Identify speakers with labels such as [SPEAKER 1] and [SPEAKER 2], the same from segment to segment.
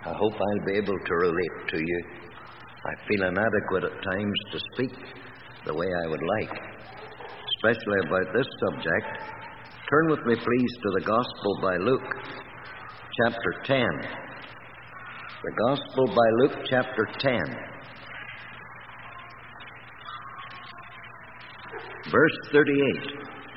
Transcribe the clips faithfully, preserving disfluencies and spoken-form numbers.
[SPEAKER 1] I hope I'll be able to relate to you. I feel inadequate at times to speak the way I would like, especially about this subject. Turn with me, please, to the Gospel by Luke, chapter ten. The Gospel by Luke, chapter ten. Verse thirty-eight.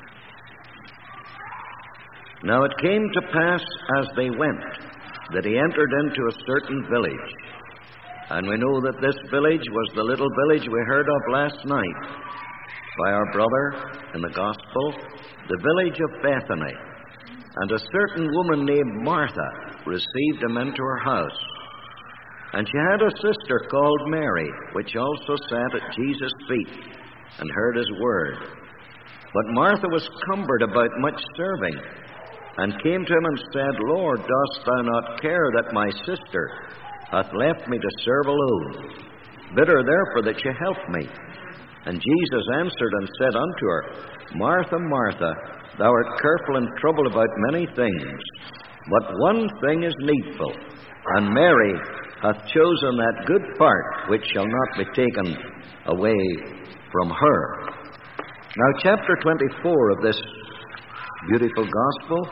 [SPEAKER 1] Now it came to pass as they went that he entered into a certain village. And we know that this village was the little village we heard of last night by our brother in the Gospel, the village of Bethany. And a certain woman named Martha received him into her house. And she had a sister called Mary, which also sat at Jesus' feet and heard his word. But Martha was cumbered about much serving, and came to him and said, Lord, dost thou not care that my sister hath left me to serve alone? Bid her therefore that she help me. And Jesus answered and said unto her, Martha, Martha, thou art careful and troubled about many things, but one thing is needful, and Mary hath chosen that good part which shall not be taken away from her. Now, chapter twenty-four of this beautiful Gospel,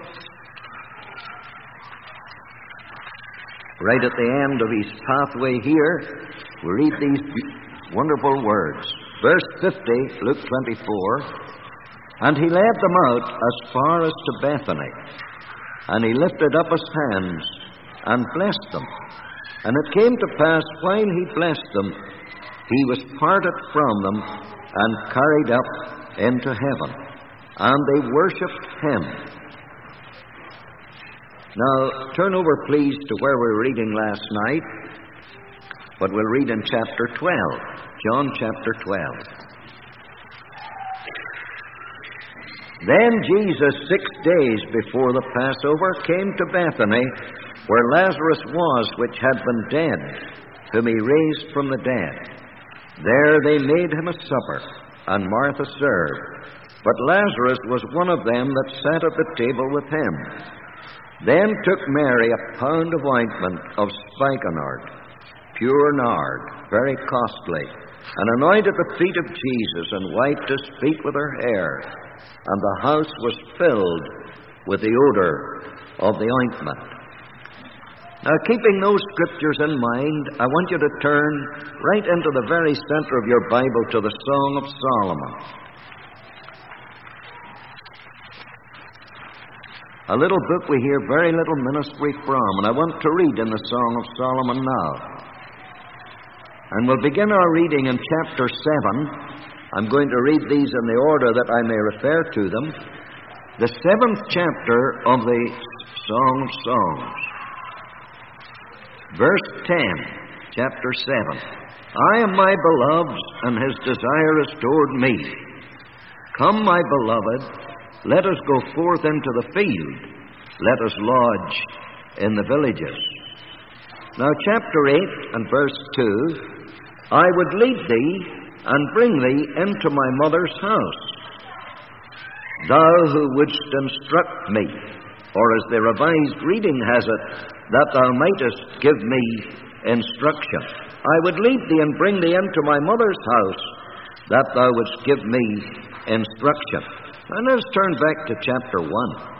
[SPEAKER 1] right at the end of his pathway here, we read these wonderful words. Verse fifty, Luke twenty-four, and he led them out as far as to Bethany, and he lifted up his hands and blessed them. And it came to pass, while he blessed them, he was parted from them and carried up into heaven. And they worshipped him. Now, turn over, please, to where we were reading last night, but we'll read in chapter twelve, John chapter twelve. Then Jesus, six days before the Passover, came to Bethany, where Lazarus was, which had been dead, whom he raised from the dead. There they made him a supper, and Martha served. But Lazarus was one of them that sat at the table with him. Then took Mary a pound of ointment of spikenard, pure nard, very costly, and anointed the feet of Jesus, and wiped his feet with her hair. And the house was filled with the odor of the ointment. Now, keeping those scriptures in mind, I want you to turn right into the very center of your Bible to the Song of Solomon. A little book we hear very little ministry from, and I want to read in the Song of Solomon now. And we'll begin our reading in chapter seven. I'm going to read these in the order that I may refer to them. The seventh chapter of the Song of Songs. Verse ten, chapter seven. I am my beloved's, and his desire is toward me. Come, my beloved, let us go forth into the field. Let us lodge in the villages. Now, chapter eight and verse two. I would lead thee and bring thee into my mother's house. Thou who wouldst instruct me, or as the Revised Reading has it, that thou mightest give me instruction. I would lead thee and bring thee into my mother's house, that thou wouldst give me instruction. And let's turn back to chapter one.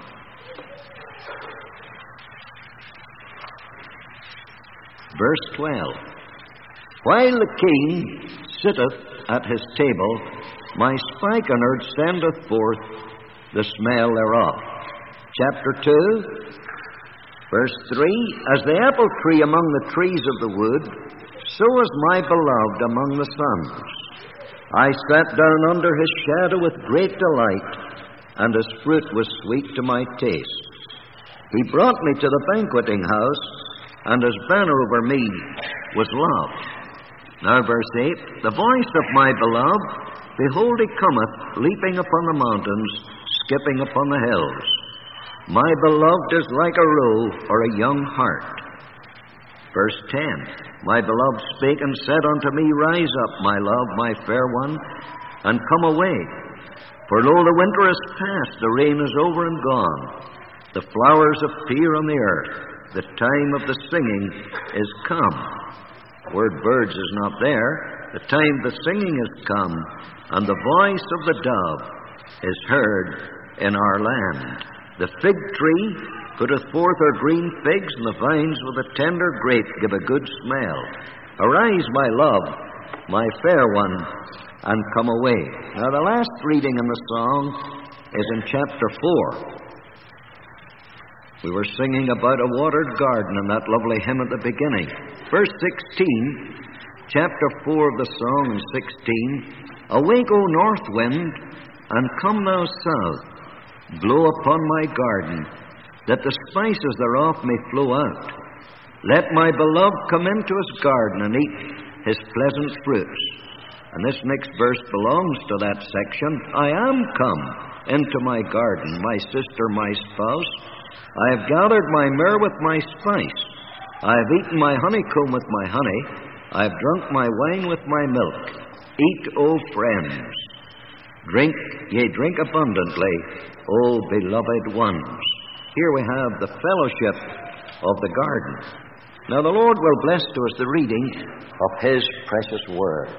[SPEAKER 1] Verse twelve. While the king sitteth at his table, my spikenard sendeth forth the smell thereof. Chapter two, verse three. As the apple tree among the trees of the wood, so is my beloved among the sons. I sat down under his shadow with great delight, and his fruit was sweet to my taste. He brought me to the banqueting house, and his banner over me was love. Now, verse eight. The voice of my beloved, behold, he cometh, leaping upon the mountains, skipping upon the hills. My beloved is like a roe or a young hart. Verse ten. My beloved spake and said unto me, Rise up, my love, my fair one, and come away. For lo, the winter is past, the rain is over and gone. The flowers appear on the earth. the time of the singing is come. The word birds is not there. The time of the singing is come, and the voice of the dove is heard in our land. The fig tree putteth forth her green figs, and the vines with a tender grape give a good smell. Arise, my love, my fair one, and come away. Now, the last reading in the song is in chapter four. We were singing about a watered garden in that lovely hymn at the beginning. Verse sixteen, chapter four of the song, and sixteen. Awake, O north wind, and come thou south. Blow upon my garden, that the spices thereof may flow out. Let my beloved come into his garden and eat his pleasant fruits. And this next verse belongs to that section. I am come into my garden, my sister, my spouse. I have gathered my myrrh with my spice. I have eaten my honeycomb with my honey. I have drunk my wine with my milk. Eat, O friends. Drink, yea, drink abundantly, O beloved ones. Here we have the fellowship of the garden. Now the Lord will bless to us the reading of His precious Word.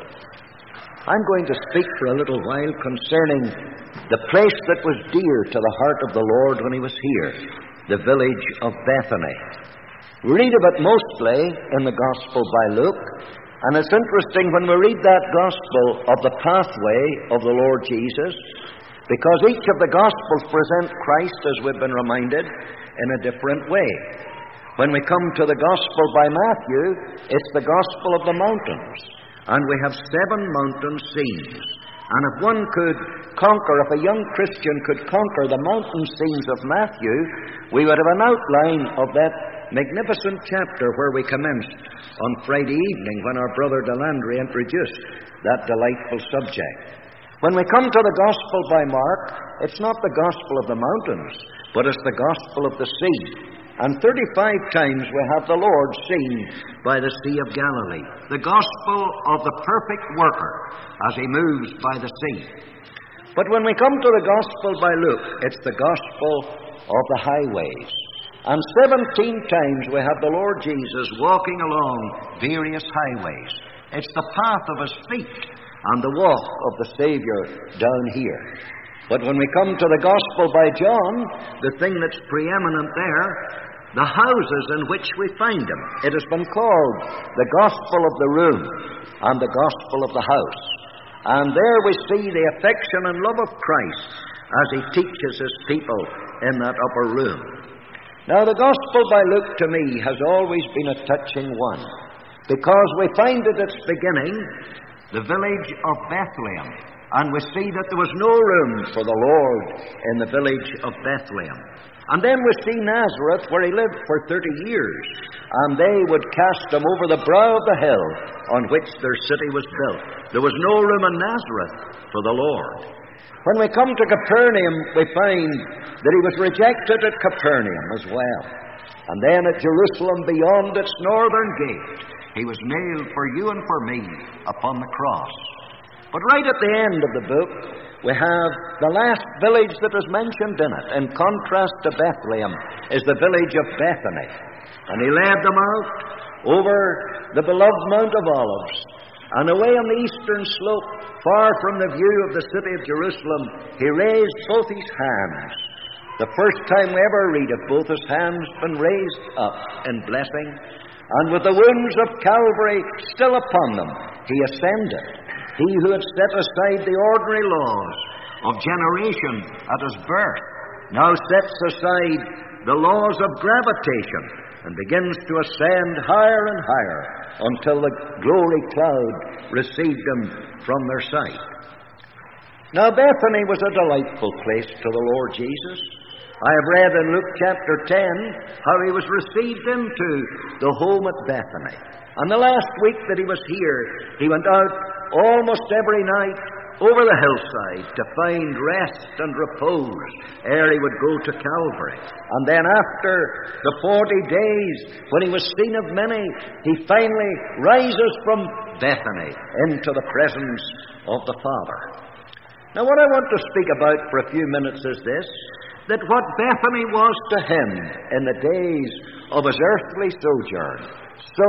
[SPEAKER 1] I'm going to speak for a little while concerning the place that was dear to the heart of the Lord when He was here, the village of Bethany. We read of it mostly in the Gospel by Luke, and it's interesting when we read that Gospel of the pathway of the Lord Jesus, because each of the Gospels present Christ, as we've been reminded, in a different way. When we come to the Gospel by Matthew, it's the Gospel of the mountains, and we have seven mountain scenes. And if one could conquer, if a young Christian could conquer the mountain scenes of Matthew, we would have an outline of that magnificent chapter where we commenced on Friday evening when our brother Delandry introduced that delightful subject. When we come to the Gospel by Mark, it's not the Gospel of the mountains, but it's the Gospel of the sea. And thirty-five times we have the Lord seen by the Sea of Galilee, the Gospel of the perfect worker as He moves by the sea. But when we come to the Gospel by Luke, it's the Gospel of the highways. And seventeen times we have the Lord Jesus walking along various highways. It's the path of His feet and the walk of the Savior down here. But when we come to the Gospel by John, the thing that's preeminent there, the houses in which we find Him. It has been called the Gospel of the room and the Gospel of the house. And there we see the affection and love of Christ as He teaches His people in that upper room. Now, the Gospel by Luke, to me, has always been a touching one, because we find at its beginning the village of Bethlehem, and we see that there was no room for the Lord in the village of Bethlehem. And then we see Nazareth, where He lived for thirty years, and they would cast Him over the brow of the hill on which their city was built. There was no room in Nazareth for the Lord. When we come to Capernaum, we find that He was rejected at Capernaum as well. And then at Jerusalem, beyond its northern gate, He was nailed for you and for me upon the cross. But right at the end of the book, we have the last village that is mentioned in it, in contrast to Bethlehem, is the village of Bethany. And He led them out over the beloved Mount of Olives, and away on the eastern slope, far from the view of the city of Jerusalem, He raised both His hands. The first time we ever read of both His hands been raised up in blessing, and with the wounds of Calvary still upon them, He ascended. He who had set aside the ordinary laws of generation at His birth now sets aside the laws of gravitation and begins to ascend higher and higher until the glory cloud received Him from their sight. Now, Bethany was a delightful place to the Lord Jesus. I have read in Luke chapter ten how He was received into the home at Bethany. And the last week that He was here, He went out almost every night over the hillside to find rest and repose ere He would go to Calvary. And then after the forty days, when He was seen of many, He finally rises from Bethany into the presence of the Father. Now, what I want to speak about for a few minutes is this. that what Bethany was to him in the days of his earthly sojourn, so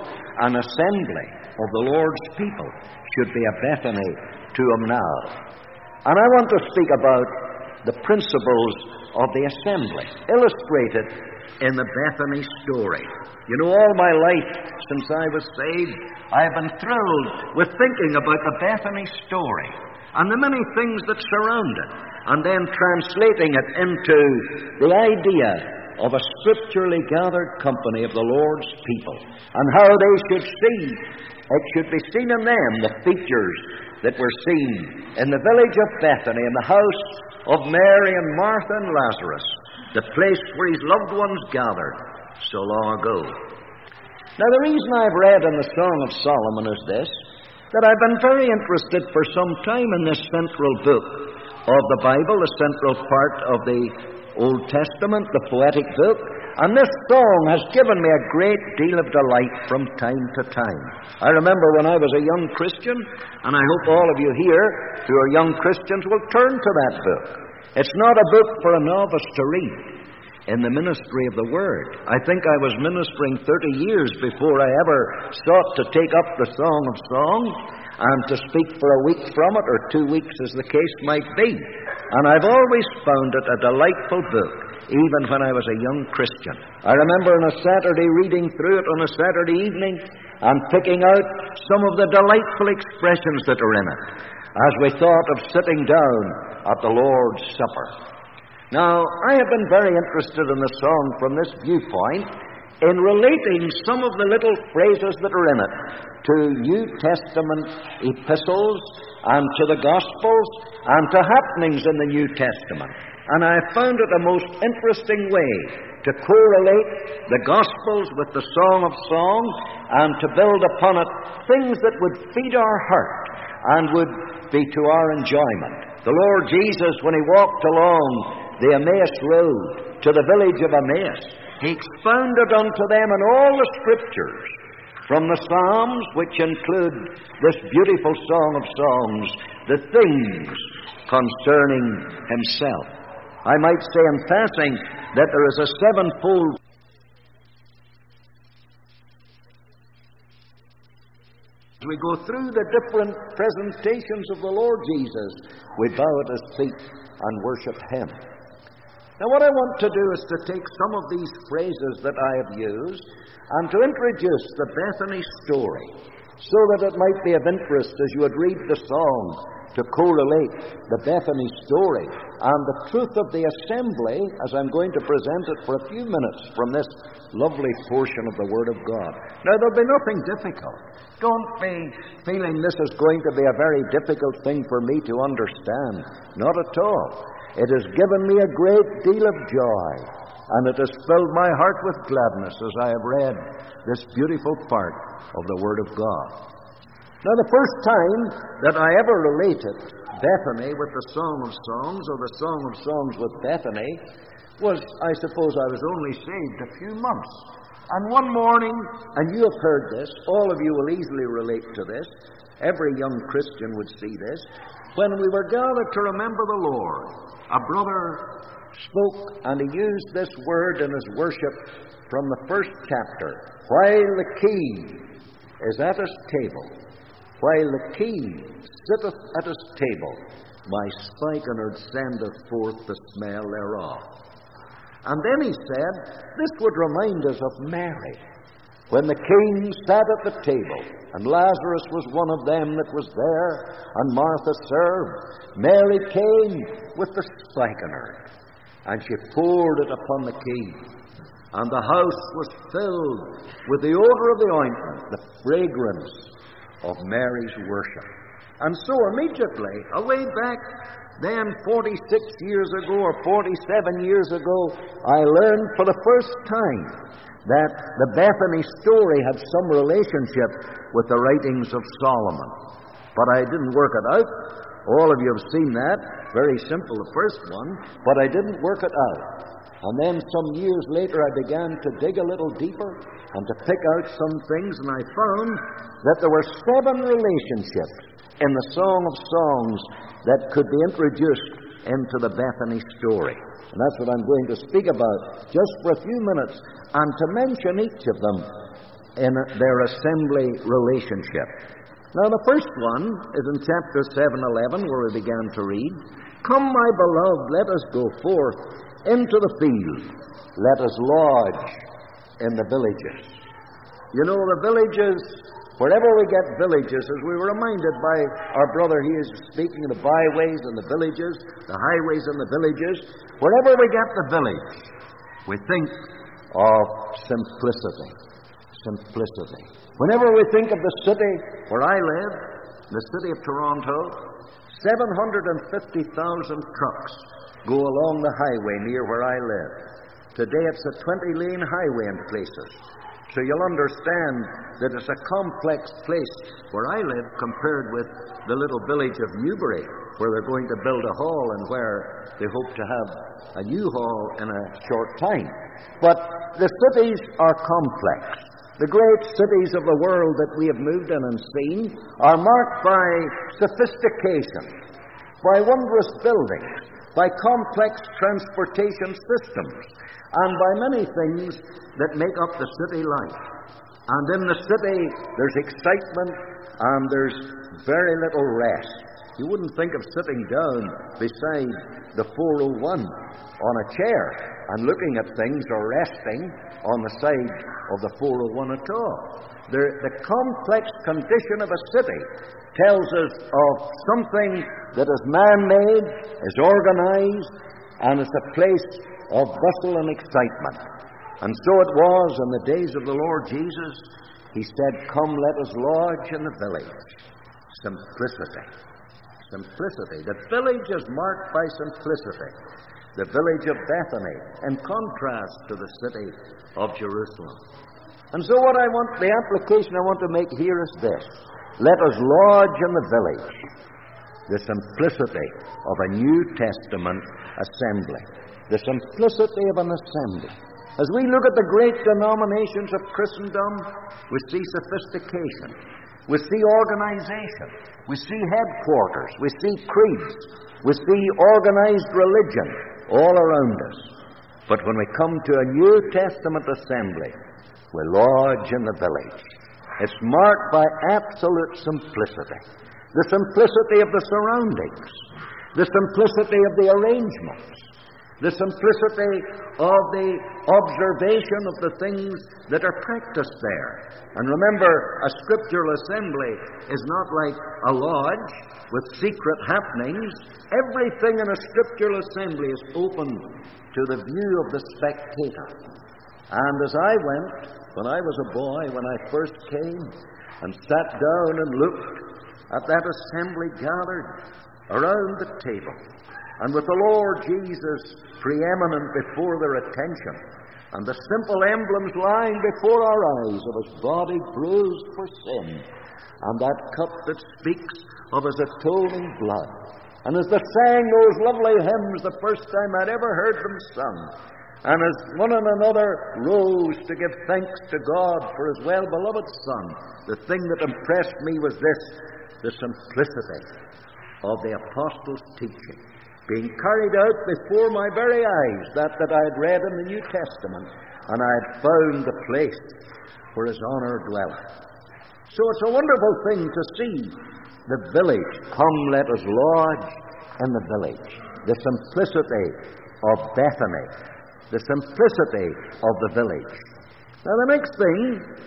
[SPEAKER 1] an assembly of the Lord's people should be a Bethany to him now. And I want to speak about the principles of the assembly, illustrated in the Bethany story. You know, all my life since I was saved, I have been thrilled with thinking about the Bethany story and the many things that surround it, and then translating it into the idea of a scripturally gathered company of the Lord's people, and how they should see, it should be seen in them, the features that were seen in the village of Bethany, in the house of Mary and Martha and Lazarus, the place where his loved ones gathered so long ago. Now, the reason I've read in the Song of Solomon is this, that I've been very interested for some time in this central book of the Bible, the central part of the Old Testament, the poetic book, and this song has given me a great deal of delight from time to time. I remember when I was a young Christian, and I hope all of you here who are young Christians will turn to that book. It's not a book for a novice to read in the ministry of the Word. I think I was ministering thirty years before I ever sought to take up the Song of Songs and to speak for a week from it, or two weeks as the case might be. And I've always found it a delightful book, even when I was a young Christian. I remember on a Saturday reading through it on a Saturday evening and picking out some of the delightful expressions that are in it as we thought of sitting down at the Lord's Supper. Now, I have been very interested in the song from this viewpoint in relating some of the little phrases that are in it to New Testament epistles and to the Gospels and to happenings in the New Testament. And I found it a most interesting way to correlate the Gospels with the Song of Songs and to build upon it things that would feed our heart and would be to our enjoyment. The Lord Jesus, when he walked along the Emmaus Road to the village of Emmaus, he expounded unto them in all the Scriptures, from the Psalms, which include this beautiful Song of Songs, the things concerning himself. I might say in passing that there is a sevenfold as we go through the different presentations of the Lord Jesus, we bow at his feet and worship him. Now, what I want to do is to take some of these phrases that I have used and to introduce the Bethany story so that it might be of interest as you would read the song to correlate the Bethany story and the truth of the assembly as I'm going to present it for a few minutes from this lovely portion of the Word of God. Now, there'll be nothing difficult. Don't be feeling this is going to be a very difficult thing for me to understand. Not at all. It has given me a great deal of joy, and it has filled my heart with gladness as I have read this beautiful part of the Word of God. Now, the first time that I ever related Bethany with the Song of Songs, or the Song of Songs with Bethany, was, I suppose I was only saved a few months. And one morning, and you have heard this, all of you will easily relate to this, every young Christian would see this, when we were gathered to remember the Lord, a brother spoke, and he used this word in his worship from the first chapter. While the king is at his table, while the king sitteth at his table, my spikenard sendeth forth the smell thereof. And then he said, this would remind us of Mary, when the king sat at the table, and Lazarus was one of them that was there, and Martha served. Mary came with the spikenard, and she poured it upon the king. And the house was filled with the odor of the ointment, the fragrance of Mary's worship. And so immediately, away back then forty-six years ago or forty-seven years ago, I learned for the first time that the Bethany story had some relationship with the writings of Solomon. But I didn't work it out. All of you have seen that. Very simple, the first one. But I didn't work it out. And then some years later I began to dig a little deeper and to pick out some things, and I found that there were seven relationships in the Song of Songs that could be introduced into the Bethany story. And that's what I'm going to speak about just for a few minutes, and to mention each of them in their assembly relationship. Now, the first one is in chapter seven eleven, where we began to read, "Come, my beloved, let us go forth into the field. Let us lodge in the villages." You know, the villages, wherever we get villages, as we were reminded by our brother, he is speaking of the byways and the villages, the highways and the villages. Wherever we get the village, we think of simplicity. Simplicity. Whenever we think of the city where I live, the city of Toronto, seven hundred fifty thousand trucks go along the highway near where I live. Today it's a twenty-lane highway in places. So you'll understand that it's a complex place where I live compared with the little village of Newbury, where they're going to build a hall and where they hope to have a new hall in a short time. But the cities are complex. The great cities of the world that we have moved in and seen are marked by sophistication, by wondrous buildings, by complex transportation systems, and by many things that make up the city life. And in the city, there's excitement and there's very little rest. You wouldn't think of sitting down beside the four oh one on a chair and looking at things or resting on the side of the four oh one at all. The, the complex condition of a city tells us of something that is man-made, is organized, and is a place of bustle and excitement. And so it was in the days of the Lord Jesus. He said, "Come, let us lodge in the village." Simplicity. Simplicity. The village is marked by simplicity. The village of Bethany, in contrast to the city of Jerusalem. And so what I want, the application I want to make here is this. Let us lodge in the village. The simplicity of a New Testament assembly. The simplicity of an assembly. As we look at the great denominations of Christendom, we see sophistication. We see organization. We see headquarters. We see creeds. We see organized religion all around us. But when we come to a New Testament assembly, we lodge in the village. It's marked by absolute simplicity. The simplicity of the surroundings. The simplicity of the arrangements. The simplicity of the observation of the things that are practiced there. And remember, a scriptural assembly is not like a lodge with secret happenings. Everything in a scriptural assembly is open to the view of the spectator. And as I went, when I was a boy, when I first came, and sat down and looked at that assembly gathered around the table, and with the Lord Jesus preeminent before their attention, and the simple emblems lying before our eyes of His body bruised for sin, and that cup that speaks of His atoning blood. And as they sang those lovely hymns the first time I'd ever heard them sung, and as one and another rose to give thanks to God for His well-beloved Son, the thing that impressed me was this, the simplicity of the Apostles' teaching, being carried out before my very eyes, that that I had read in the New Testament, and I had found the place where His honor dwelleth. So it's a wonderful thing to see the village. Come, let us lodge in the village. The simplicity of Bethany. The simplicity of the village. Now the next thing,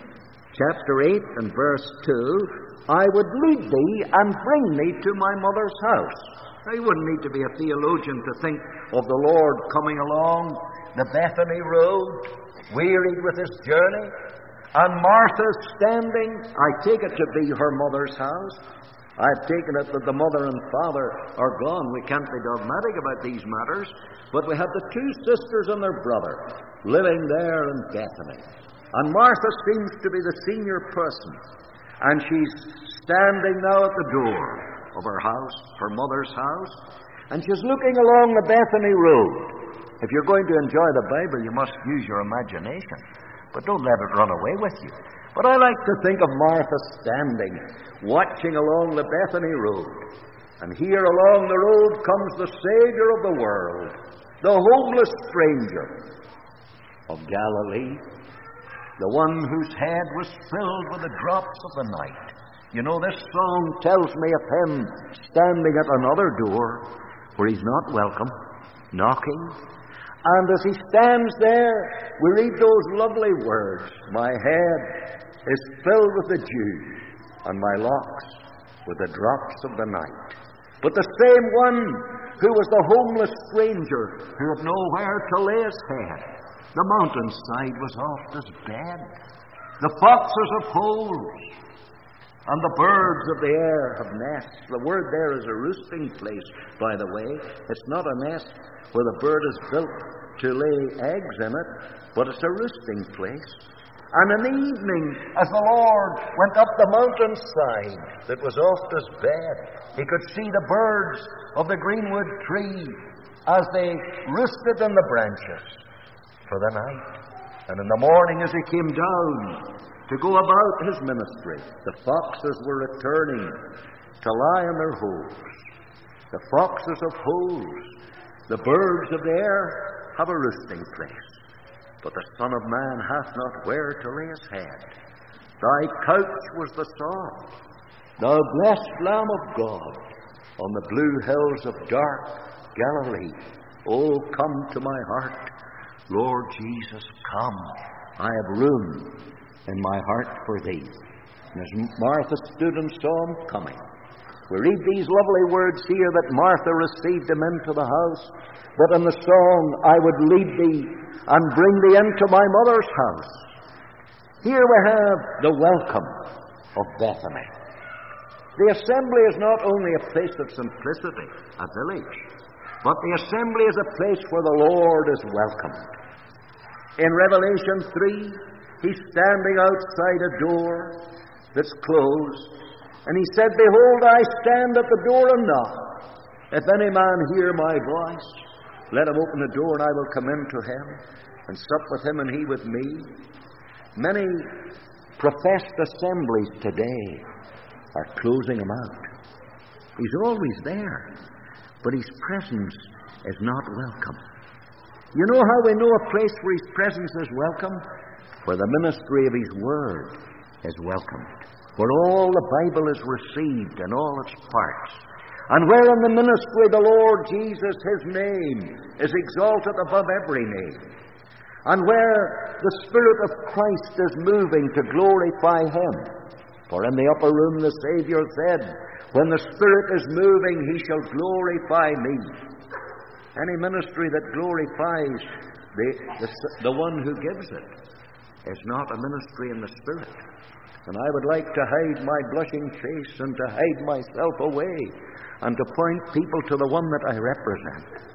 [SPEAKER 1] chapter eight and verse two, I would lead thee and bring thee to my mother's house. Now, you wouldn't need to be a theologian to think of the Lord coming along the Bethany road, wearied with His journey, and Martha standing. I take it to be her mother's house. I've taken it that the mother and father are gone. We can't be dogmatic about these matters. But we have the two sisters and their brother living there in Bethany. And Martha seems to be the senior person. And she's standing now at the door of her house, her mother's house. And she's looking along the Bethany road. If you're going to enjoy the Bible, you must use your imagination. But don't let it run away with you. But I like to think of Martha standing, watching along the Bethany road. And here along the road comes the Savior of the world, the homeless stranger of Galilee, the one whose head was filled with the drops of the night. You know, this song tells me of him standing at another door where he's not welcome, knocking. And as he stands there, we read those lovely words, "My head is filled with the dew, and my locks with the drops of the night." But the same one who was the homeless stranger who had nowhere to lay his head, the mountainside was oft his bed. The foxes have holes, and the birds of the air have nests. The word there is a roosting place, by the way. It's not a nest where the bird is built to lay eggs in it, but it's a roosting place. And in the evening, as the Lord went up the mountainside that was oft his bed, he could see the birds of the greenwood tree as they roosted in the branches for the night. And in the morning, as he came down to go about his ministry, the foxes were returning to lie in their holes. The foxes have holes. The birds of the air have a roosting place. But the Son of Man hath not where to lay his head. Thy couch was the sod, thou blessed Lamb of God, on the blue hills of dark Galilee. Oh, come to my heart, Lord Jesus, come. I have room in my heart for thee. And as Martha stood and saw him coming, we read these lovely words here that Martha received him into the house, but in the song, I would lead thee and bring thee into my mother's house. Here we have the welcome of Bethany. The assembly is not only a place of simplicity, a village, but the assembly is a place where the Lord is welcomed. In Revelation three, he's standing outside a door that's closed, and he said, Behold, I stand at the door and knock. If any man hear my voice, let him open the door, and I will come into him, and sup with him, and he with me. Many professed assemblies today are closing him out. He's always there, but his presence is not welcome. You know how we know a place where his presence is welcome? Where the ministry of his word is welcomed, where all the Bible is received in all its parts, and where in the ministry of the Lord Jesus, his name is exalted above every name, and where the Spirit of Christ is moving to glorify him. For in the upper room the Savior said, When the Spirit is moving, he shall glorify me. Any ministry that glorifies the, the, the one who gives it is not a ministry in the Spirit. And I would like to hide my blushing face and to hide myself away and to point people to the one that I represent.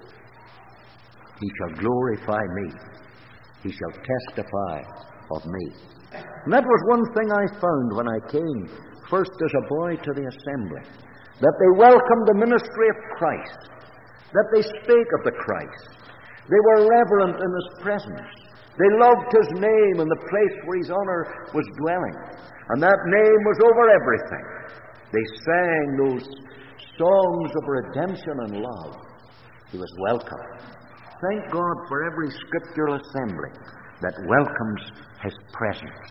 [SPEAKER 1] He shall glorify me. He shall testify of me. And that was one thing I found when I came first as a boy to the assembly, that they welcomed the ministry of Christ, that they spake of the Christ. They were reverent in his presence. They loved his name and the place where his honor was dwelling. And that name was over everything. They sang those songs of redemption and love. He was welcome. Thank God for every scriptural assembly that welcomes his presence.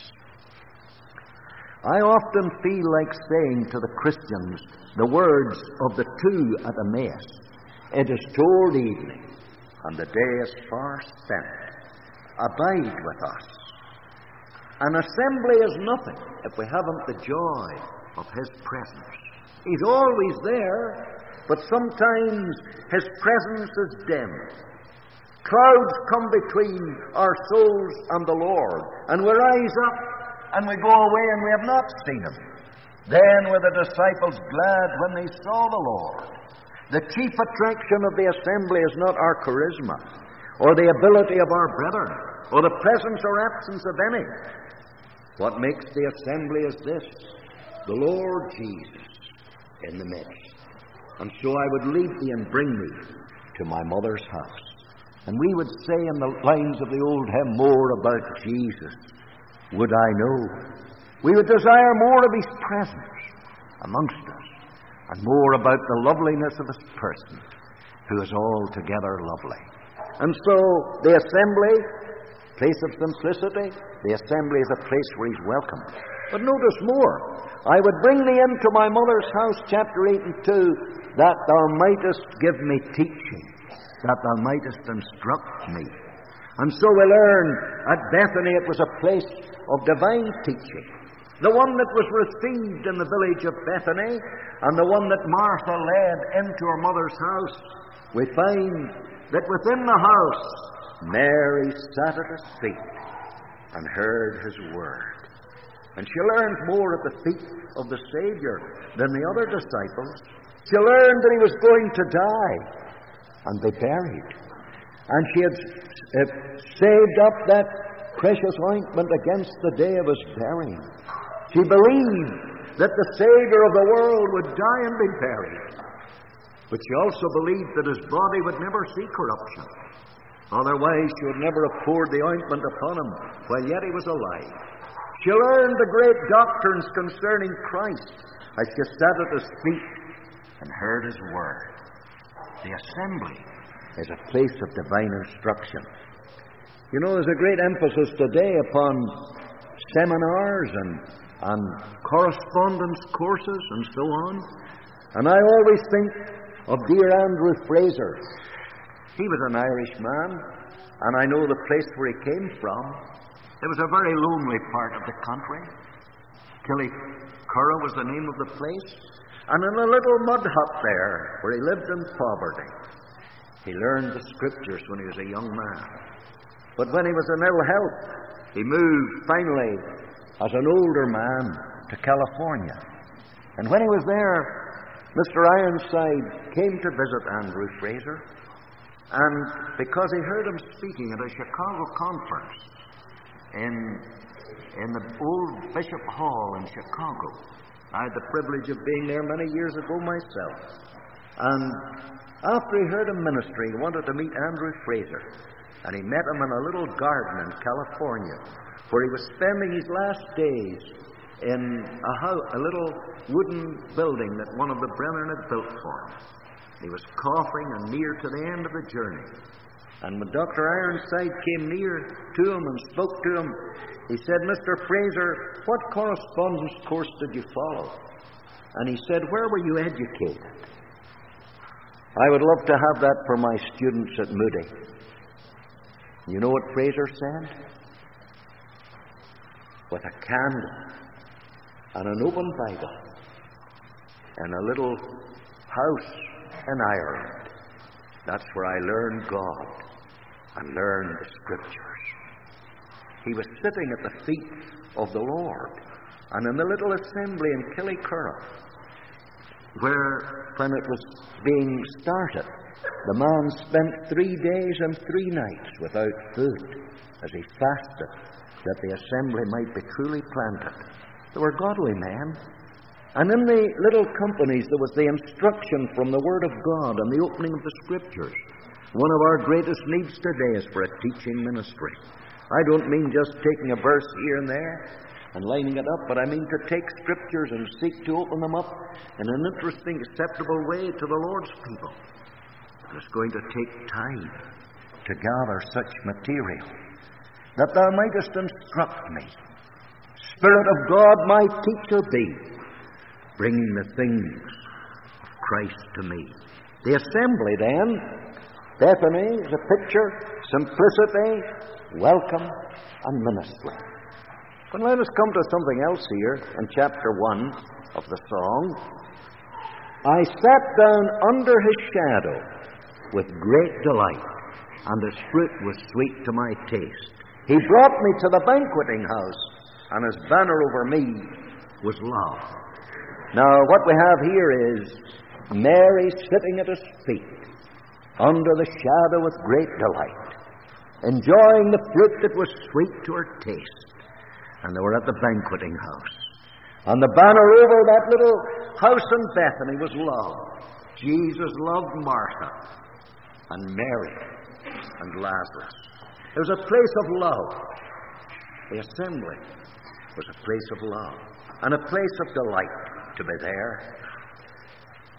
[SPEAKER 1] I often feel like saying to the Christians the words of the two at Emmaus. It is toward evening, and the day is far spent. Abide with us. An assembly is nothing if we haven't the joy of his presence. He's always there, but sometimes his presence is dim. Clouds come between our souls and the Lord, and we rise up and we go away and we have not seen him. Then were the disciples glad when they saw the Lord. The chief attraction of the assembly is not our charisma, or the ability of our brethren, or the presence or absence of any. What makes the assembly is this: the Lord Jesus in the midst. And so I would lead thee and bring thee to my mother's house. And we would say in the lines of the old hymn, more about Jesus would I know. We would desire more of his presence amongst us. and more about the loveliness of his person, who is altogether lovely. And so, the assembly, place of simplicity, the assembly is a place where he's welcome. But notice more. I would bring thee into my mother's house, chapter eight and two, that thou mightest give me teaching, that thou mightest instruct me. And so we learn at Bethany it was a place of divine teaching. The one that was received in the village of Bethany, and the one that Martha led into her mother's house, we find that within the house Mary sat at his feet and heard his word. And she learned more at the feet of the Savior than the other disciples. She learned that he was going to die and be buried. And she had uh, saved up that precious ointment against the day of his burying. She believed that the Savior of the world would die and be buried. But she also believed that his body would never see corruption. Otherwise, she would never have poured the ointment upon him while yet he was alive. She learned the great doctrines concerning Christ as she sat at his feet and heard his word. The assembly is a place of divine instruction. You know, there's a great emphasis today upon seminars and, and correspondence courses and so on. And I always think of dear Andrew Fraser. He was an Irish man, and I know the place where he came from. It was a very lonely part of the country. Killycurra was the name of the place. And in a little mud hut there, where he lived in poverty, he learned the Scriptures when he was a young man. But when he was in ill health, he moved finally as an older man to California. And when he was there, Mister Ironside came to visit Andrew Fraser. And because he heard him speaking at a Chicago conference in, in the old Bishop Hall in Chicago, I had the privilege of being there many years ago myself. And after he heard him ministry, he wanted to meet Andrew Fraser. And he met him in a little garden in California, where he was spending his last days in a, house, a little wooden building that one of the brethren had built for him. He was coughing and near to the end of the journey. And when Doctor Ironside came near to him and spoke to him, he said, Mister Fraser, what correspondence course did you follow? And he said, where were you educated? I would love to have that for my students at Moody. You know what Fraser said? With a candle and an open Bible and a little house in Ireland. That's where I learned God and learned the Scriptures. He was sitting at the feet of the Lord, and in the little assembly in Killycurra, where, when it was being started, the man spent three days and three nights without food as he fasted, that the assembly might be truly planted. They were godly men. And in the little companies there was the instruction from the Word of God and the opening of the Scriptures. One of our greatest needs today is for a teaching ministry. I don't mean just taking a verse here and there and lining it up, but I mean to take Scriptures and seek to open them up in an interesting, acceptable way to the Lord's people. And it's going to take time to gather such material, that thou mightest instruct me. Spirit of God, my teacher be, bringing the things of Christ to me. The assembly, then, Bethany is a picture, simplicity, welcome, and ministry. But let us come to something else here in chapter one of the song. I sat down under his shadow with great delight, and his fruit was sweet to my taste. He brought me to the banqueting house, and his banner over me was love. Now, what we have here is Mary sitting at his feet, under the shadow with great delight, enjoying the fruit that was sweet to her taste. And they were at the banqueting house. And the banner over that little house in Bethany was love. Jesus loved Martha and Mary and Lazarus. It was a place of love. The assembly was a place of love and a place of delight to be there.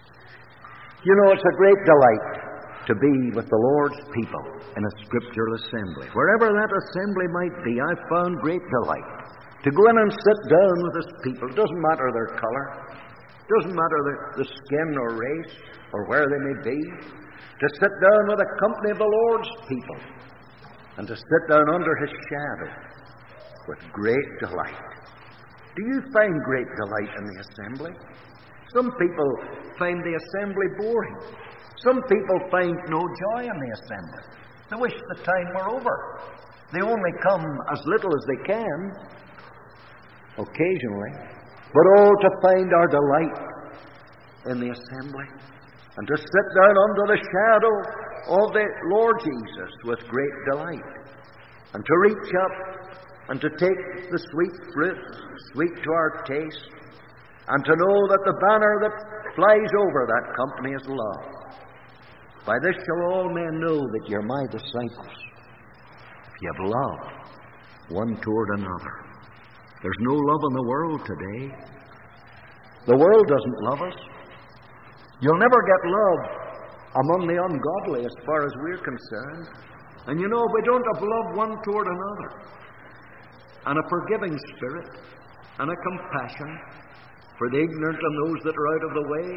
[SPEAKER 1] You know, it's a great delight to be with the Lord's people in a scriptural assembly. Wherever that assembly might be, I've found great delight. To go in and sit down with His people. It doesn't matter their color. It doesn't matter the, the skin or race or where they may be. To sit down with a company of the Lord's people and to sit down under His shadow with great delight. Do you find great delight in the assembly? Some people find the assembly boring. Some people find no joy in the assembly. They wish the time were over. They only come as little as they can, occasionally. But oh, to find our delight in the assembly and to sit down under the shadow of the Lord Jesus with great delight and to reach up and to take the sweet fruit, sweet to our taste, and to know that the banner that flies over that company is love. By this shall all men know that you're my disciples, if you have love one toward another. There's no love in the world today. The world doesn't love us. You'll never get love among the ungodly as far as we're concerned. And you know, if we don't have love one toward another, and a forgiving spirit, and a compassion for the ignorant and those that are out of the way,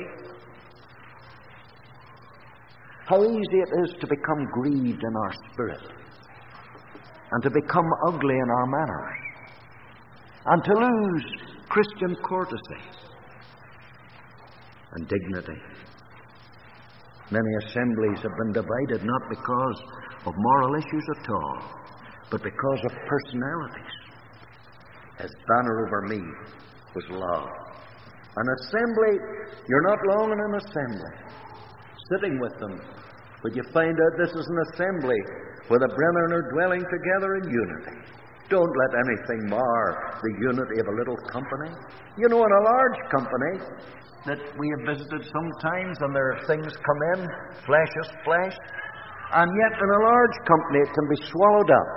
[SPEAKER 1] how easy it is to become grieved in our spirit, and to become ugly in our manners, and to lose Christian courtesy and dignity. Many assemblies have been divided not because of moral issues at all, but because of personalities. His banner over me was love. An assembly, you're not long in an assembly, sitting with them, but you find out this is an assembly where the brethren are dwelling together in unity. Don't let anything mar the unity of a little company. You know, in a large company that we have visited sometimes, and there are things come in, flesh is flesh, and yet in a large company it can be swallowed up,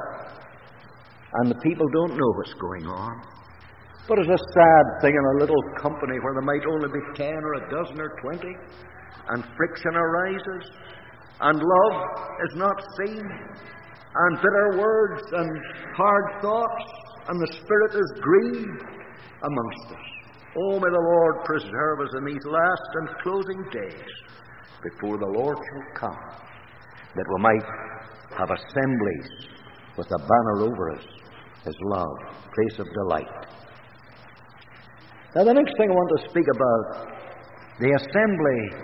[SPEAKER 1] and the people don't know what's going on. But it's a sad thing in a little company where there might only be ten or a dozen or twenty, and friction arises, and love is not seen, and bitter words and hard thoughts, and the spirit is grieved amongst us. Oh, may the Lord preserve us in these last and closing days before the Lord shall come, that we might have assemblies with a banner over us, His love, place of delight. Now, the next thing I want to speak about, the assembly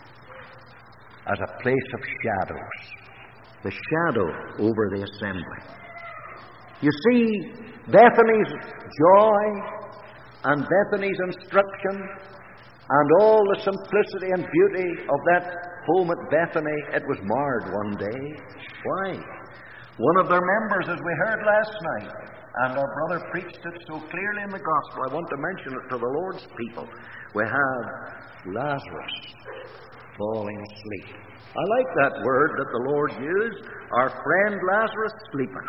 [SPEAKER 1] as a place of shadows. The shadow over the assembly. You see, Bethany's joy and Bethany's instruction and all the simplicity and beauty of that home at Bethany, it was marred one day. Why? One of their members, as we heard last night, and our brother preached it so clearly in the gospel, I want to mention it to the Lord's people. We have Lazarus falling asleep. I like that word that the Lord used, our friend Lazarus sleeping.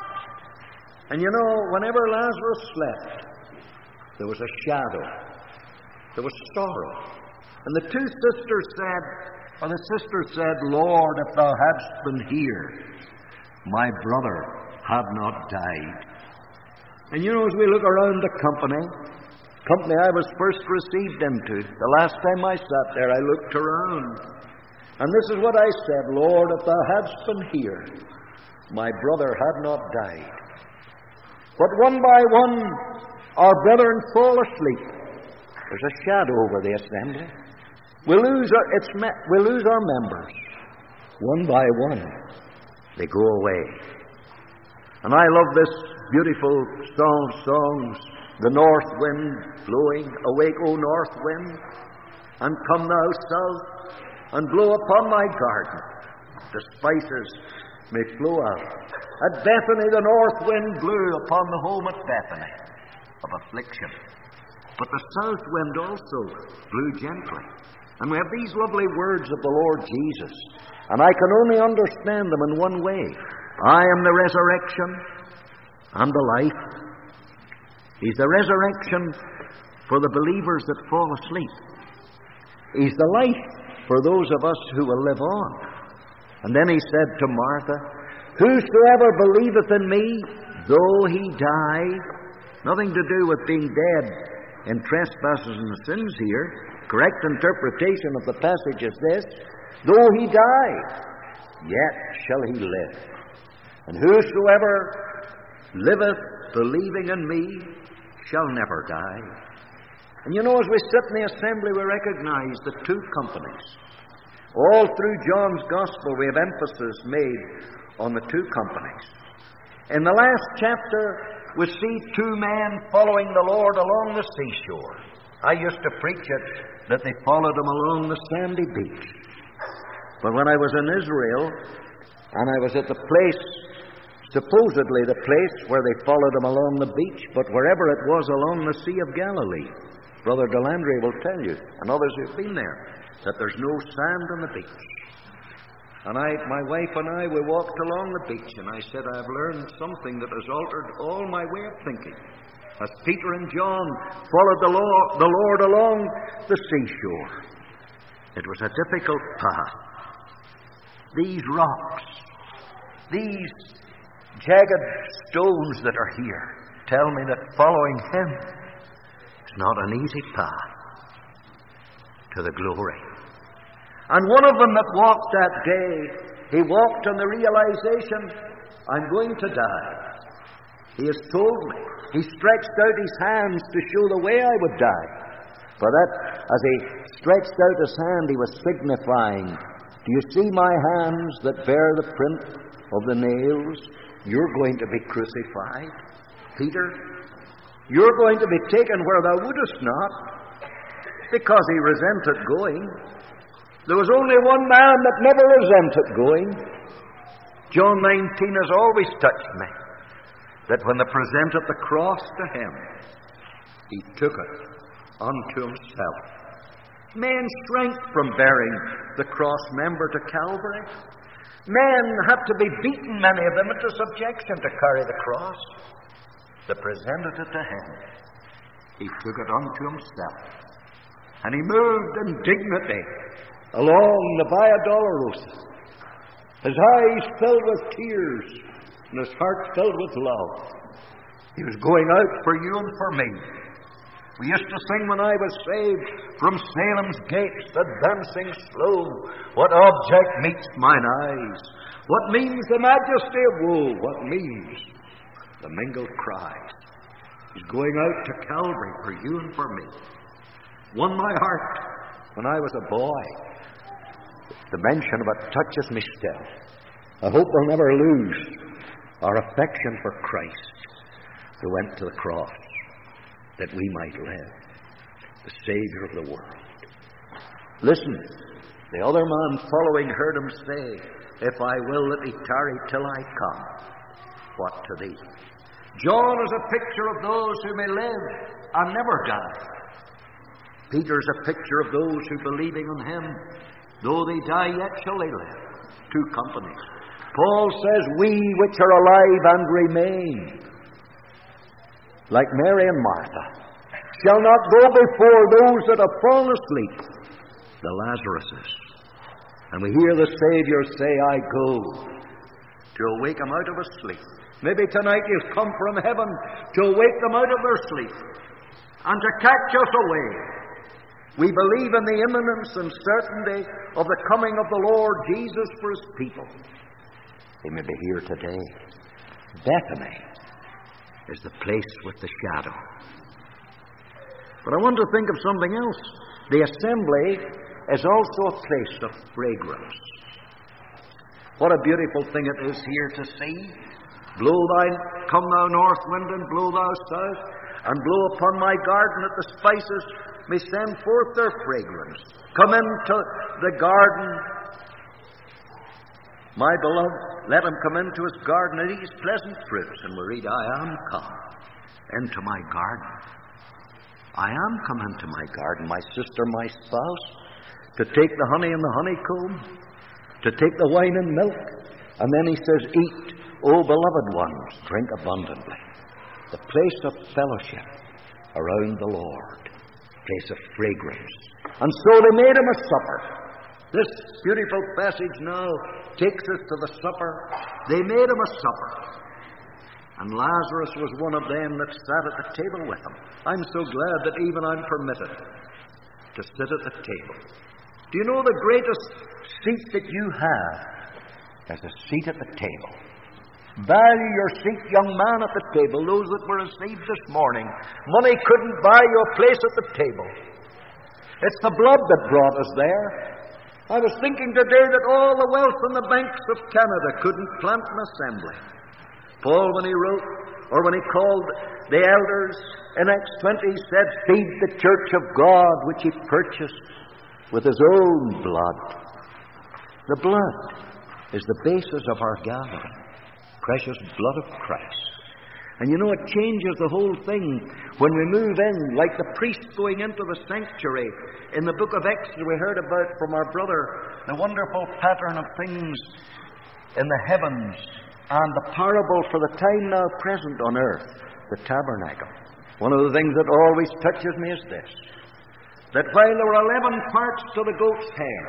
[SPEAKER 1] And you know, whenever Lazarus slept, there was a shadow. There was sorrow. And the two sisters said, or the sister said, Lord, if thou hadst been here, my brother had not died. And you know, as we look around the company, company I was first received into, the last time I sat there, I looked around. And this is what I said, Lord, if thou hadst been here, my brother had not died. But one by one, our brethren fall asleep. There's a shadow over the assembly. We lose our, it's me- we lose our members. One by one, they go away. And I love this beautiful song of songs, the north wind blowing, awake, O north wind, and come thou south, and blow upon my garden. The spices may flow out. At Bethany the north wind blew upon the home at Bethany of affliction. But the south wind also blew gently. And we have these lovely words of the Lord Jesus. And I can only understand them in one way. I am the resurrection and the life. He's the resurrection for the believers that fall asleep. He's the life for those of us who will live on. And then he said to Martha, whosoever believeth in me, though he die, nothing to do with being dead in trespasses and sins here. Correct interpretation of the passage is this, though he die, yet shall he live. And whosoever liveth believing in me shall never die. And you know, as we sit in the assembly, we recognize the two companies. All through John's Gospel, we have emphasis made on the two companies. In the last chapter, we see two men following the Lord along the seashore. I used to preach it that they followed him along the sandy beach. But when I was in Israel, and I was at the place, supposedly the place where they followed him along the beach, but wherever it was along the Sea of Galilee, Brother Delandry will tell you, and others who've been there, that there's no sand on the beach. And I, my wife and I, we walked along the beach, and I said, I've learned something that has altered all my way of thinking. As Peter and John followed the Lord, the Lord along the seashore, it was a difficult path. These rocks, these jagged stones that are here, tell me that following him is not an easy path to the glory. And one of them that walked that day, he walked on the realization, I'm going to die. He has told me. He stretched out his hands to show the way I would die. For that, as he stretched out his hand, he was signifying, do you see my hands that bear the print of the nails? You're going to be crucified, Peter. You're going to be taken where thou wouldest not, because he resented going. There was only one man that never resented going. John nineteen has always touched me, that when they presented the cross to him, he took it unto himself. Men shrank from bearing the cross, remember, to Calvary. Men had to be beaten, many of them, into subjection to carry the cross. They presented it to him. He took it unto himself. And he moved in dignity along the Via Dolorosa, his eyes filled with tears and his heart filled with love. He was going out for you and for me. We used to sing when I was saved, from Salem's gates advancing slow, what object meets mine eyes? What means the majesty of woe? What means the mingled cries? He's going out to Calvary for you and for me. Won my heart when I was a boy. The mention of it touches me still. I hope we'll never lose our affection for Christ, who went to the cross that we might live, the Savior of the world. Listen, the other man following heard him say, if I will that he tarry till I come, what to thee? John is a picture of those who may live and never die. Peter is a picture of those who, believing on him, though they die, yet shall they live. Two companies. Paul says, we which are alive and remain, like Mary and Martha, shall not go before those that have fallen asleep, the Lazaruses. And we hear the Savior say, I go to awake them out of a sleep. Maybe tonight He's come from heaven to awake them out of their sleep and to catch us away. We believe in the imminence and certainty of the coming of the Lord Jesus for His people. He may be here today. Bethany is the place with the shadow. But I want to think of something else. The assembly is also a place of fragrance. What a beautiful thing it is here to see. Blow thou, come thou north wind, and blow thou south, and blow upon my garden that the spices may send forth their fragrance. Come into the garden, my beloved, let him come into his garden and eat his pleasant fruits. And we read, I am come into my garden. I am come into my garden, my sister, my spouse, to take the honey and the honeycomb, to take the wine and milk. And then he says, eat, O beloved ones, drink abundantly. The place of fellowship around the Lord, place of fragrance. And so they made him a supper. This beautiful passage now takes us to the supper. They made him a supper. And Lazarus was one of them that sat at the table with him. I'm so glad that even I'm permitted to sit at the table. Do you know the greatest seat that you have is a seat at the table? Value your seat, young man, at the table. Those that were received this morning. Money couldn't buy you a place at the table. It's the blood that brought us there. I was thinking today that all the wealth on the banks of Canada couldn't plant an assembly. Paul, when he wrote, or when he called the elders in Acts twenty, he said, "Feed the church of God, which he purchased with his own blood." The blood is the basis of our gathering. Precious blood of Christ. And you know, it changes the whole thing when we move in, like the priest going into the sanctuary. In the book of Exodus, we heard about from our brother the wonderful pattern of things in the heavens and the parable for the time now present on earth, the tabernacle. One of the things that always touches me is this, that while there were eleven parts to the goat's hair,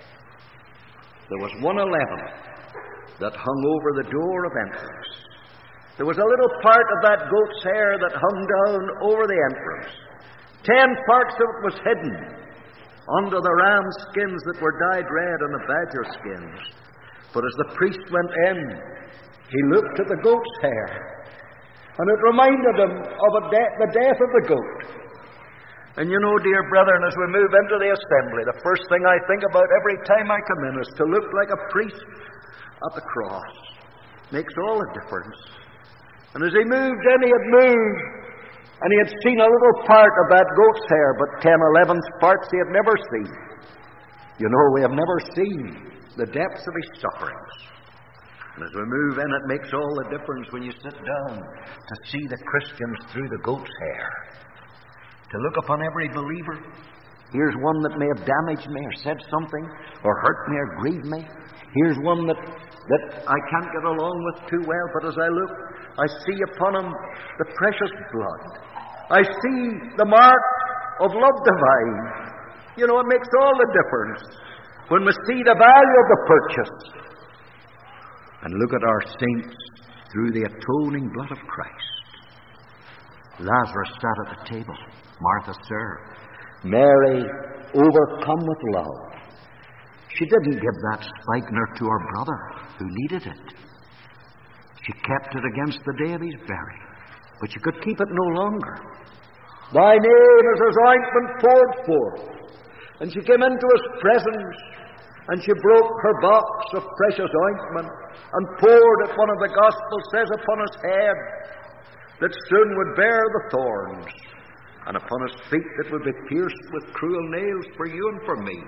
[SPEAKER 1] there was one eleventh that hung over the door of entrance. There was a little part of that goat's hair that hung down over the entrance. Ten parts of it was hidden under the ram skins that were dyed red and the badger skins. But as the priest went in, he looked at the goat's hair, and it reminded him of a de- the death of the goat. And you know, dear brethren, as we move into the assembly, the first thing I think about every time I come in is to look like a priest at the cross. Makes all the difference. And as he moved in, he had moved, and he had seen a little part of that goat's hair, but ten eleventh parts he had never seen. You know, we have never seen the depths of his sufferings. And as we move in, it makes all the difference when you sit down to see the Christians through the goat's hair. To look upon every believer. Here's one that may have damaged me or said something or hurt me or grieved me. Here's one that, that I can't get along with too well, but as I look, I see upon him the precious blood. I see the mark of love divine. You know, it makes all the difference when we see the value of the purchase and look at our saints through the atoning blood of Christ. Lazarus sat at the table. Martha served. Mary, overcome with love, she didn't give that spikenard to her brother who needed it. She kept it against the day of his burying, but she could keep it no longer. Thy name is as ointment poured forth. And she came into his presence, and she broke her box of precious ointment and poured it, one of the Gospels says, upon his head, that soon would bear the thorns, and upon his feet that would be pierced with cruel nails for you and for me.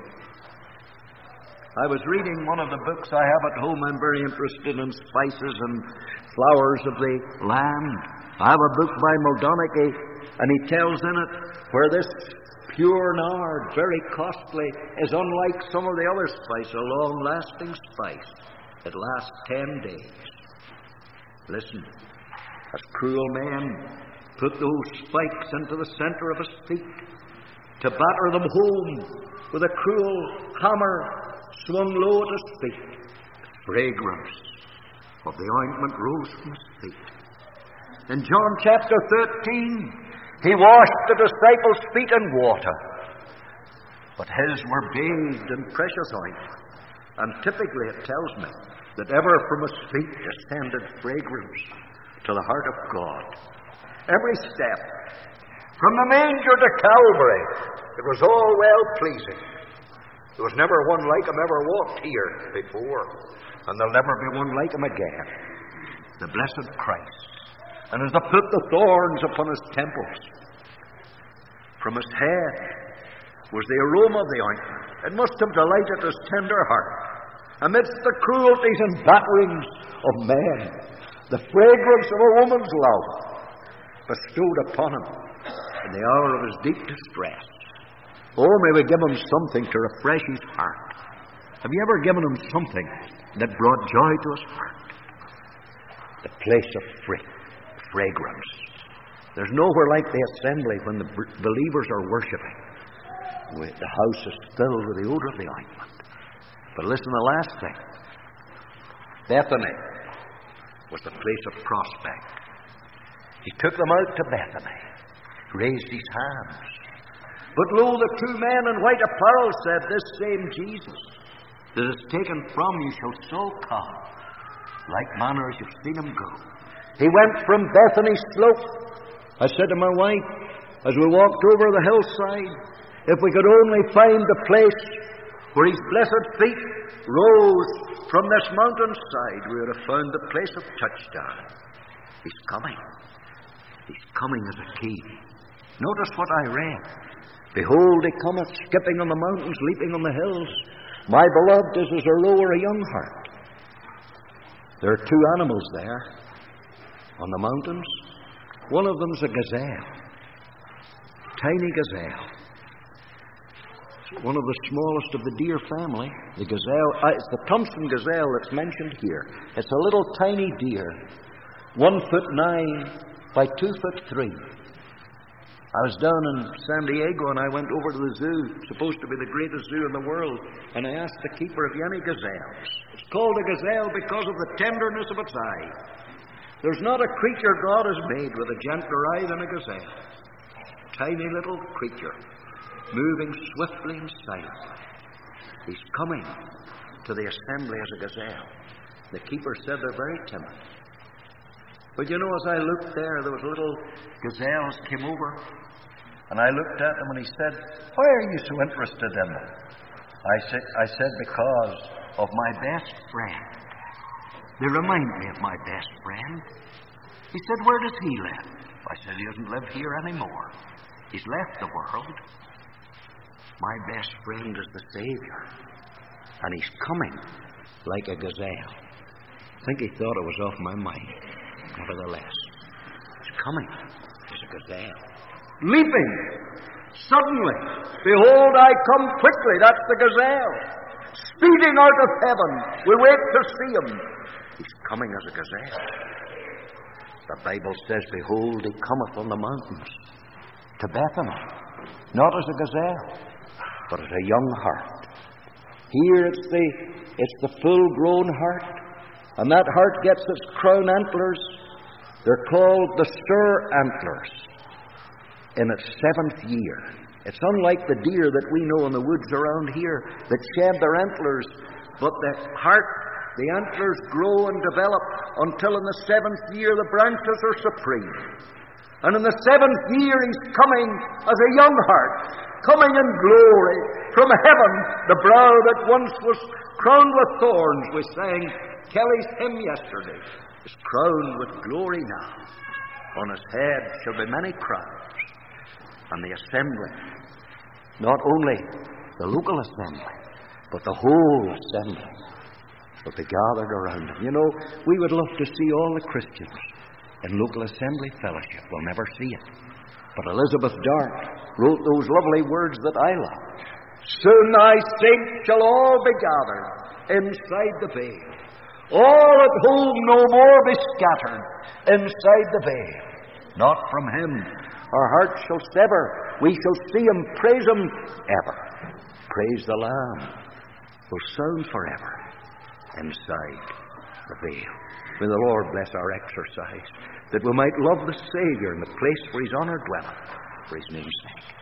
[SPEAKER 1] I was reading one of the books I have at home. I'm very interested in spices and flowers of the land. I have a book by Muldonagy, and he tells in it where this pure nard, very costly, is unlike some of the other spice, a long-lasting spice. It lasts ten days. Listen, as cruel men put those spikes into the center of his feet to batter them home with a cruel hammer swung low at his feet, the fragrance of the ointment rose from his feet. In John chapter thirteen, he washed the disciples' feet in water, but his were bathed in precious ointment. And typically it tells me that ever from his feet descended fragrance to the heart of God. Every step, from the manger to Calvary, it was all well-pleasing. There was never one like him ever walked here before, and there'll never be one like him again. The blessed Christ. And as they put the thorns upon his temples, from his head was the aroma of the ointment. It must have delighted his tender heart. Amidst the cruelties and batterings of men, the fragrance of a woman's love bestowed upon him in the hour of his deep distress. Oh, may we give him something to refresh his heart. Have you ever given him something that brought joy to his heart? The place of fra- fragrance. There's nowhere like the assembly when the believers are worshiping. The house is filled with the odor of the ointment. But listen to the last thing. Bethany was the place of prospect. He took them out to Bethany, raised his hands. But lo, the two men in white apparel said, this same Jesus that is taken from you shall so come. Like manner as you've seen him go. He went from Bethany's slope. I said to my wife, as we walked over the hillside, if we could only find the place where his blessed feet rose from this mountainside, we would have found the place of touchdown. He's coming. He's coming as a king. Notice what I read. Behold, he cometh, skipping on the mountains, leaping on the hills. My beloved is as a roe or a young hart. There are two animals there on the mountains. One of them's a gazelle. Tiny gazelle. It's one of the smallest of the deer family. The gazelle, uh, it's the Thompson gazelle that's mentioned here. It's a little tiny deer, one foot nine by two foot three. I was down in San Diego and I went over to the zoo, supposed to be the greatest zoo in the world, and I asked the keeper if he had any gazelles. It's called a gazelle because of the tenderness of its eye. There's not a creature God has made with a gentler eye than a gazelle. Tiny little creature, moving swiftly and silently. He's coming to the assembly as a gazelle. The keeper said they're very timid. But you know, as I looked there, there was little gazelles came over, and I looked at them and he said, why are you so interested in them? I said, I said, because of my best friend. They remind me of my best friend. He said, where does he live? I said, he doesn't live here anymore. He's left the world. My best friend is the Savior, and he's coming like a gazelle. I think he thought it was off my mind. Nevertheless, he's coming as a gazelle. Leaping suddenly. Behold, I come quickly. That's the gazelle. Speeding out of heaven. We wait to see him. He's coming as a gazelle. The Bible says, behold, he cometh on the mountains to Bethany. Not as a gazelle, but as a young hart. Here it's the, it's the full-grown hart. And that hart gets its crown antlers. They're called the stir antlers in its seventh year. It's unlike the deer that we know in the woods around here that shed their antlers, but the hart, the antlers grow and develop until in the seventh year the branches are supreme. And in the seventh year he's coming as a young hart, coming in glory from heaven. The brow that once was crowned with thorns, we sang Kelly's hymn yesterday, is crowned with glory now. On his head shall be many crowns, and the assembly, not only the local assembly, but the whole assembly, will be gathered around him. You know, we would love to see all the Christians in local assembly fellowship. We'll never see it. But Elizabeth Dart wrote those lovely words that I love. Soon thy saints shall all be gathered inside the veil. All at home no more be scattered inside the veil. Not from him our hearts shall sever. We shall see him, praise him ever. Praise the Lamb, will sound forever inside the veil. May the Lord bless our exercise, that we might love the Savior in the place where his honour dwelleth, for his name's sake.